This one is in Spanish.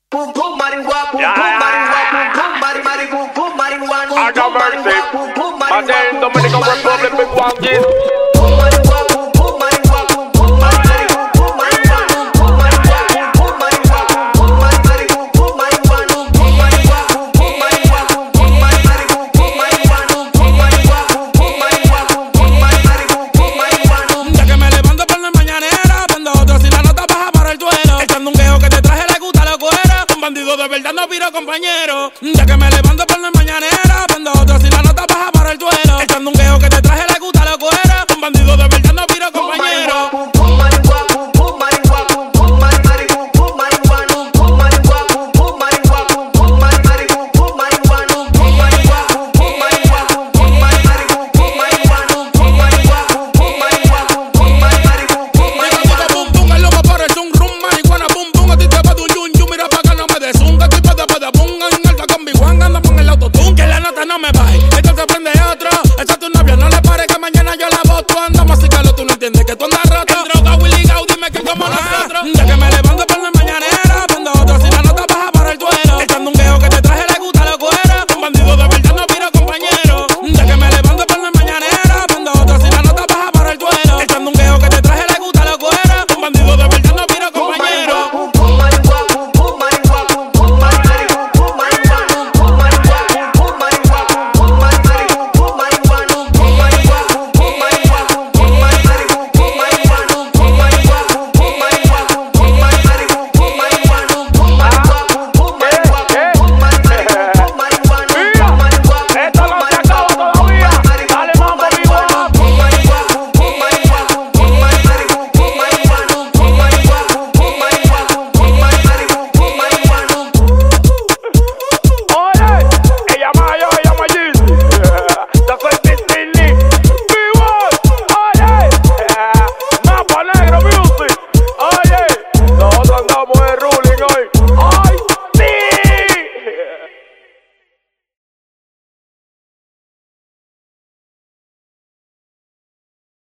Pum pum marihuana, pum pum marihuana, pum pum marihuana, pum pum marihuana. I got mercy. My name Dominican Republic, big Wangis. Pum marihuana, pum pum marihuana, pum pum marihuana, pum pum marihuana, pum marihuana, pum marihuana, pum marihuana, pum marihuana, pum marihuana, pum marihuana, pum marihuana, pum marihuana, pum marihuana, pum marihuana, pum marihuana, pum marihuana. Ya que me levanto por la mañanera, prendo otro si la nota baja para el suelo. Echando un quejo que te traje le gusta la cuera. Un bandido de verdad no piro compañero. Ya que me levanto por la mañanera, prendo otro si la nota